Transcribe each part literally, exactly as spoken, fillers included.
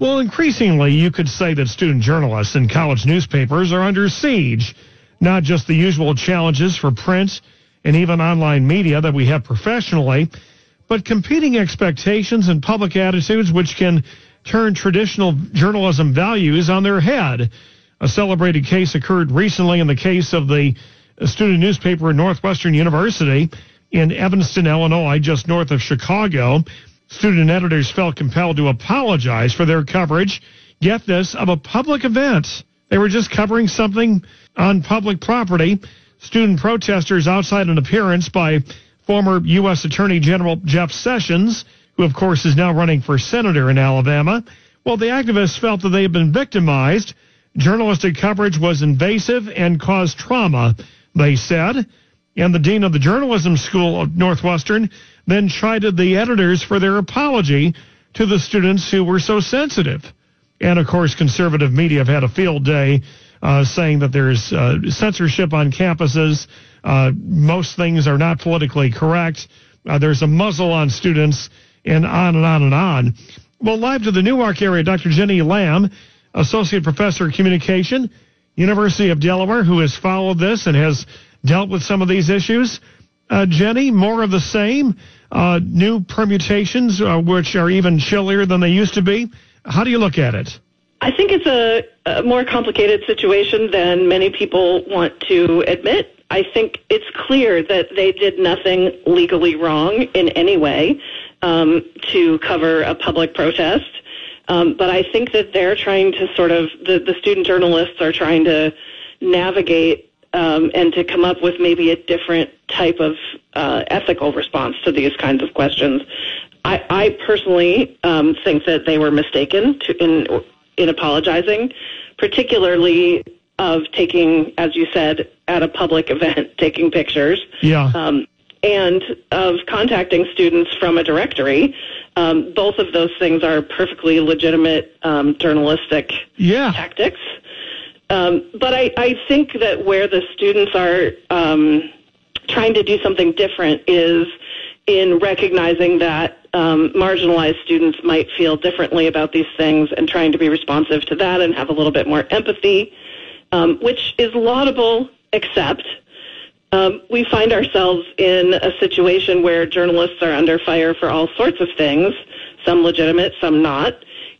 Well, increasingly, you could say that student journalists and college newspapers are under siege. Not just the usual challenges for print and even online media that we have professionally, but competing expectations and public attitudes which can turn traditional journalism values on their head. A celebrated case occurred recently in the case of the student newspaper at Northwestern University in Evanston, Illinois, just north of Chicago. Student editors felt compelled to apologize for their coverage, get this, of a public event. They were just covering something on public property. Student protesters outside an appearance by former U S Attorney General Jeff Sessions, who, of course, is now running for senator in Alabama. Well, the activists felt that they had been victimized. Journalistic coverage was invasive and caused trauma, they said. And the dean of the journalism school of Northwestern then chided the editors for their apology to the students who were so sensitive. And, of course, conservative media have had a field day uh, saying that there's uh, censorship on campuses. Uh, most things are not politically correct. Uh, there's a muzzle on students, and on and on and on. Well, live to the Newark area, Doctor Jenny Lamb, Associate Professor of Communication, University of Delaware, who has followed this and has dealt with some of these issues. Uh, Jenny, more of the same, uh, new permutations, uh, which are even chillier than they used to be. How do you look at it? I think it's a, a more complicated situation than many people want to admit. I think it's clear that they did nothing legally wrong in any way um, to cover a public protest. Um, but I think that they're trying to sort of, the, the student journalists are trying to navigate um, and to come up with maybe a different type of uh, ethical response to these kinds of questions. I, I personally um, think that they were mistaken to, in in apologizing, particularly of taking, as you said, at a public event, taking pictures. Yeah. Um, and of contacting students from a directory. Um, both of those things are perfectly legitimate um, journalistic yeah. tactics. Um, but I, I think that where the students are um, trying to do something different is in recognizing that um, marginalized students might feel differently about these things and trying to be responsive to that and have a little bit more empathy, um, which is laudable, except um, we find ourselves in a situation where journalists are under fire for all sorts of things, some legitimate, some not.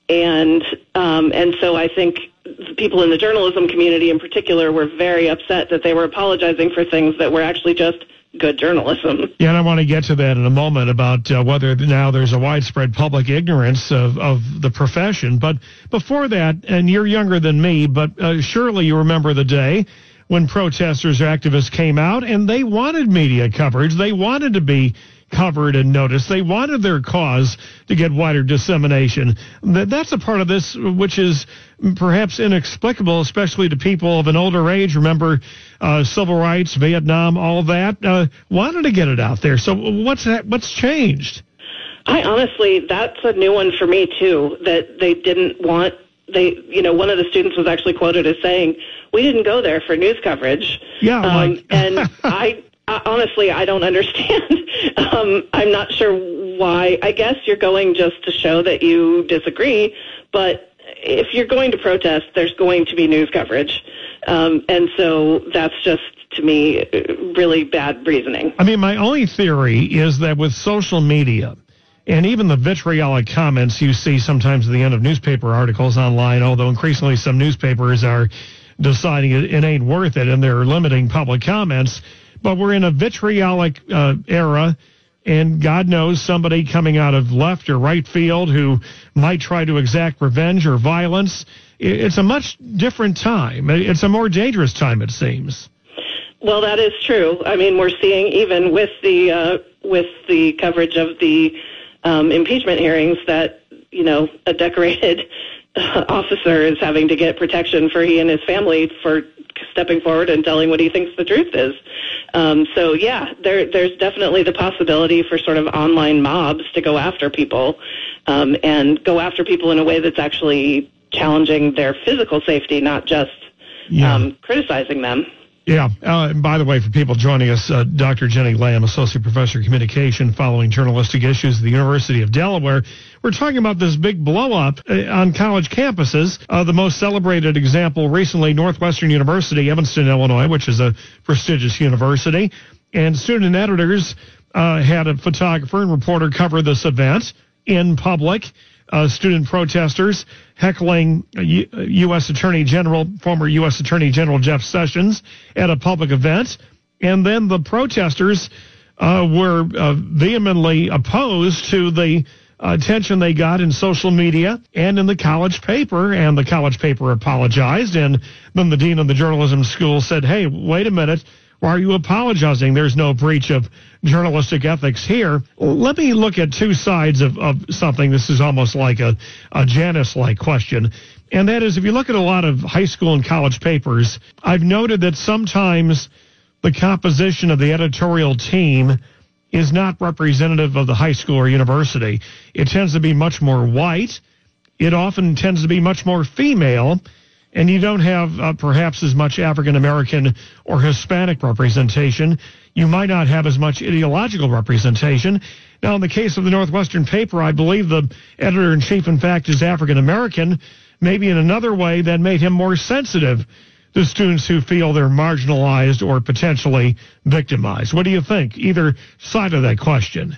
And um, and so I think people in the journalism community in particular were very upset that they were apologizing for things that were actually just good journalism. Yeah, and I want to get to that in a moment about uh, whether now there's a widespread public ignorance of, of the profession. But before that, and you're younger than me, but uh, surely you remember the day when protesters or activists came out and they wanted media coverage. They wanted to be covered and noticed. They wanted their cause to get wider dissemination. That's a part of this which is perhaps inexplicable, especially to people of an older age. Remember uh, civil rights, Vietnam, all that. Uh, wanted to get it out there. So what's that, what's changed? I honestly, that's a new one for me too, that they didn't want, they, you know, one of the students was actually quoted as saying, we didn't go there for news coverage. Yeah. Um, like... and I, Uh, honestly, I don't understand. um, I'm not sure why. I guess you're going just to show that you disagree, but if you're going to protest, there's going to be news coverage. Um, and so that's just, to me, really bad reasoning. I mean, my only theory is that with social media and even the vitriolic comments you see sometimes at the end of newspaper articles online, although increasingly some newspapers are deciding it, it ain't worth it and they're limiting public comments. But we're in a vitriolic uh, era, and God knows somebody coming out of left or right field who might try to exact revenge or violence. It's a much different time. It's a more dangerous time, it seems. Well, that is true. I mean, we're seeing even with the uh, with the coverage of the um, impeachment hearings that, you know, a decorated uh, officer is having to get protection for he and his family for stepping forward and telling what he thinks the truth is. Um, so, yeah, there, there's definitely the possibility for sort of online mobs to go after people um, and go after people in a way that's actually challenging their physical safety, not just yeah. um, criticizing them. Yeah. Uh, and by the way, for people joining us, uh, Doctor Jenny Lamb, Associate Professor of Communication following journalistic issues at the University of Delaware. We're talking about this big blow-up uh, on college campuses. Uh, the most celebrated example recently, Northwestern University, Evanston, Illinois, which is a prestigious university. And student editors uh, had a photographer and reporter cover this event in public. Uh, student protesters heckling U- U.S. Attorney General, former U S. Attorney General Jeff Sessions at a public event. And then the protesters uh, were uh, vehemently opposed to the attention they got in social media and in the college paper. And the college paper apologized. And then the dean of the journalism school said, hey, wait a minute. Why are you apologizing? There's no breach of journalistic ethics here. Let me look at two sides of, of something. This is almost like a, a Janice-like question. And that is, if you look at a lot of high school and college papers, I've noted that sometimes the composition of the editorial team is not representative of the high school or university. It tends to be much more white. It often tends to be much more female. And you don't have uh, perhaps as much African-American or Hispanic representation. You might not have as much ideological representation. Now, in the case of the Northwestern paper, I believe the editor-in-chief, in fact, is African-American, maybe in another way that made him more sensitive to students who feel they're marginalized or potentially victimized. What do you think? Either side of that question.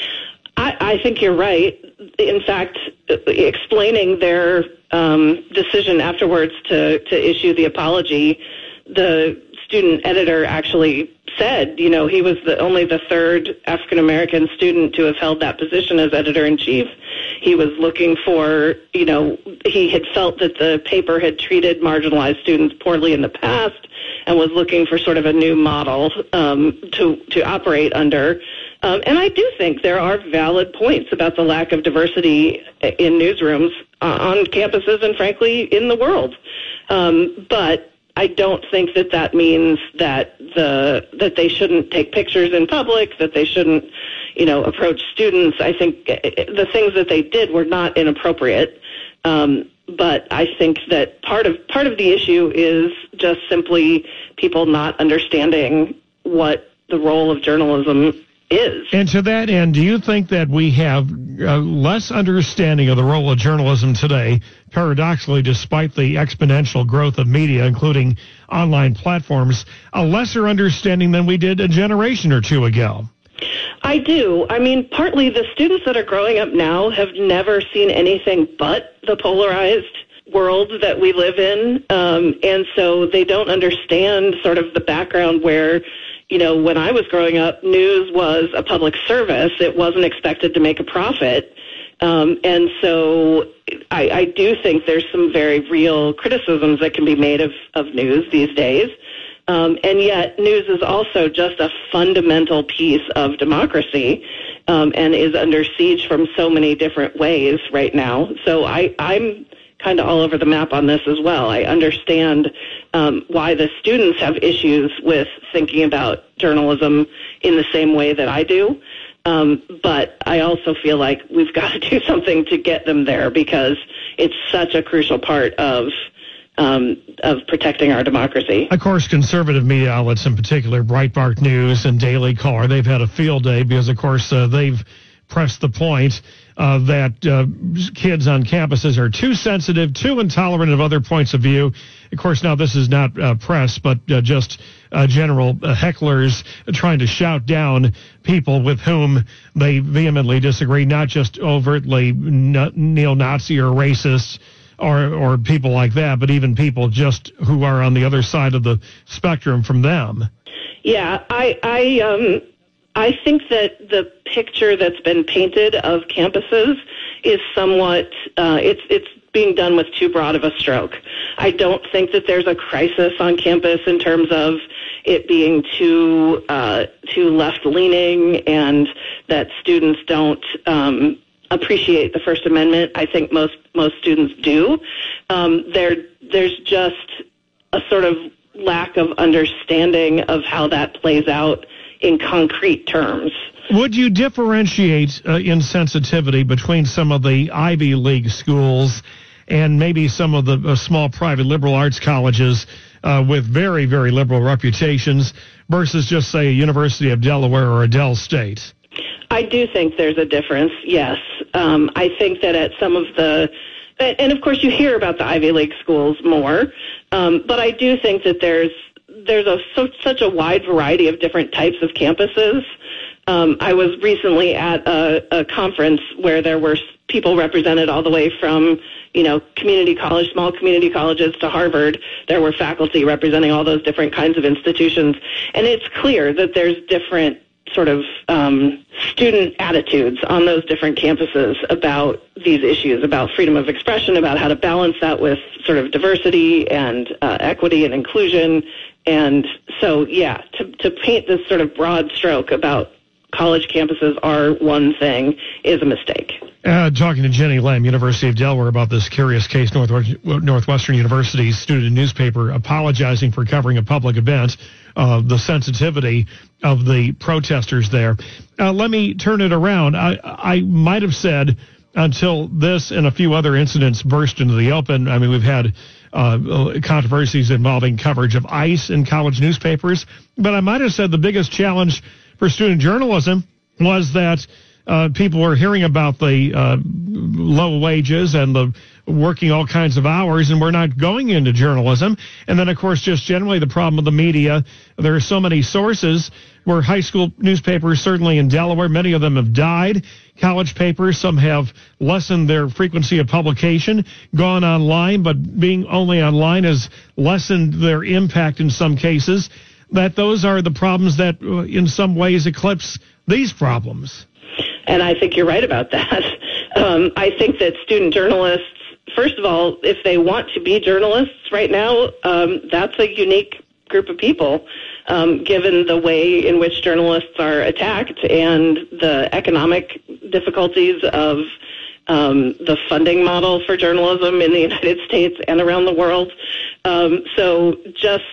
I, I think you're right. In fact, explaining their um, decision afterwards to, to issue the apology, the student editor actually said, you know, he was the, only the third African-American student to have held that position as editor-in-chief. He was looking for, you know, he had felt that the paper had treated marginalized students poorly in the past and was looking for sort of a new model um, to, to operate under. Um, and I do think there are valid points about the lack of diversity in newsrooms uh, on campuses and, frankly, in the world. Um, but I don't think that that means that the that they shouldn't take pictures in public, that they shouldn't, you know, approach students. I think the things that they did were not inappropriate. Um, but I think that part of part of the issue is just simply people not understanding what the role of journalism is. And to that end, do you think that we have uh, less understanding of the role of journalism today, paradoxically, despite the exponential growth of media, including online platforms, a lesser understanding than we did a generation or two ago? I do. I mean, partly the students that are growing up now have never seen anything but the polarized world that we live in, um, and so they don't understand sort of the background where, you know, when I was growing up, news was a public service. It wasn't expected to make a profit. Um, and so I, I do think there's some very real criticisms that can be made of, of news these days. Um, and yet news is also just a fundamental piece of democracy um, and is under siege from so many different ways right now. So I, I'm kind of all over the map on this as well. I understand um, why the students have issues with thinking about journalism in the same way that I do. Um, but I also feel like we've got to do something to get them there because it's such a crucial part of um, of protecting our democracy. Of course, conservative media outlets in particular, Breitbart News and Daily Caller, they've had a field day because, of course, uh, they've pressed the point uh, that uh, kids on campuses are too sensitive, too intolerant of other points of view. Of course, now this is not uh, press, but uh, just uh, general uh, hecklers trying to shout down people with whom they vehemently disagree, not just overtly neo-Nazi or racist or, or people like that, but even people just who are on the other side of the spectrum from them. Yeah, I... I um I think that the picture that's been painted of campuses is somewhat, uh, it's it's being done with too broad of a stroke. I don't think that there's a crisis on campus in terms of it being too uh, too left-leaning and that students don't um, appreciate the First Amendment. I think most most students do. Um, there there's just a sort of lack of understanding of how that plays out in concrete terms. Would you differentiate uh, in sensitivity between some of the Ivy League schools and maybe some of the uh, small private liberal arts colleges uh, with very, very liberal reputations versus just, say, a University of Delaware or a Del State? I do think there's a difference, yes. Um, I think that at some of the, and of course you hear about the Ivy League schools more, um, but I do think that there's there's a so, such a wide variety of different types of campuses. Um, I was recently at a, a conference where there were people represented all the way from, you know, community college, small community colleges to Harvard. There were faculty representing all those different kinds of institutions. And it's clear that there's different sort of um, student attitudes on those different campuses about these issues, about freedom of expression, about how to balance that with sort of diversity and uh, equity and inclusion. And so, yeah, to, to paint this sort of broad stroke about college campuses are one thing is a mistake. Uh, talking to Jenny Lamb, University of Delaware, about this curious case, Northwestern University's student newspaper apologizing for covering a public event, uh, the sensitivity of the protesters there. Uh, let me turn it around. I, I might have said until this and a few other incidents burst into the open, I mean, we've had uh, controversies involving coverage of ICE in college newspapers, but I might have said the biggest challenge for student journalism was that uh, people were hearing about the uh, low wages and the working all kinds of hours, and we're not going into journalism. And then, of course, just generally the problem of the media. There are so many sources where high school newspapers, certainly in Delaware, many of them have died. College papers, some have lessened their frequency of publication, gone online, but being only online has lessened their impact in some cases. That those are the problems that uh, in some ways eclipse these problems. And I think you're right about that. Um, I think that student journalists, first of all, if they want to be journalists right now, um, that's a unique group of people, um, given the way in which journalists are attacked and the economic difficulties of um, the funding model for journalism in the United States and around the world. Um, so just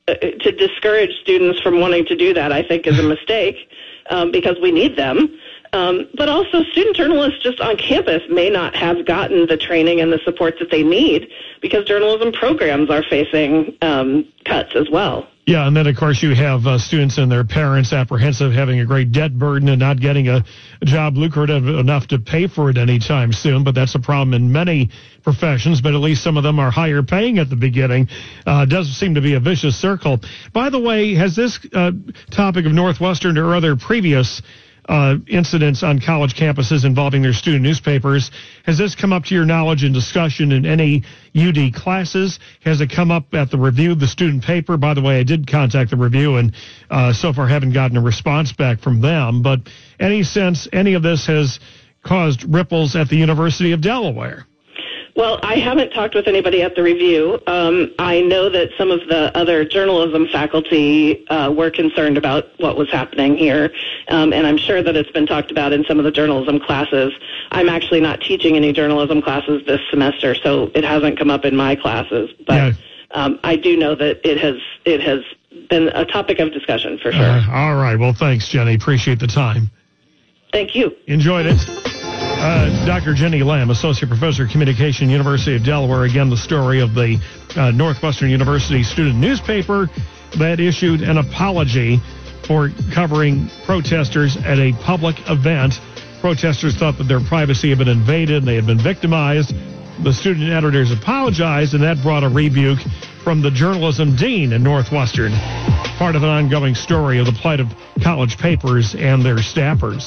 to discourage students from wanting to do that, I think, is a mistake um, because we need them. Um, but also, student journalists just on campus may not have gotten the training and the support that they need because journalism programs are facing um, cuts as well. Yeah, and then, of course, you have uh, students and their parents apprehensive, having a great debt burden and not getting a, a job lucrative enough to pay for it anytime soon. But that's a problem in many professions, but at least some of them are higher paying at the beginning. Uh, does seem to be a vicious circle. By the way, has this uh, topic of Northwestern or other previous Uh, incidents on college campuses involving their student newspapers, has this come up to your knowledge in discussion in any U D classes? Has it come up at the review of the student paper? By the way, I did contact the review and uh, so far haven't gotten a response back from them. But any sense any of this has caused ripples at the University of Delaware? Well, I haven't talked with anybody at the review. Um, I know that some of the other journalism faculty uh, were concerned about what was happening here, um, and I'm sure that it's been talked about in some of the journalism classes. I'm actually not teaching any journalism classes this semester, so it hasn't come up in my classes. But yeah. um, I do know that it has it has been a topic of discussion for sure. Uh, all right. Well, thanks, Jenny. Appreciate the time. Thank you. Enjoyed it. Uh, Doctor Jenny Lamb, Associate Professor of Communication, University of Delaware. Again, the story of the uh, Northwestern University student newspaper that issued an apology for covering protesters at a public event. Protesters thought that their privacy had been invaded and they had been victimized. The student editors apologized, and that brought a rebuke from the journalism dean at Northwestern. Part of an ongoing story of the plight of college papers and their staffers.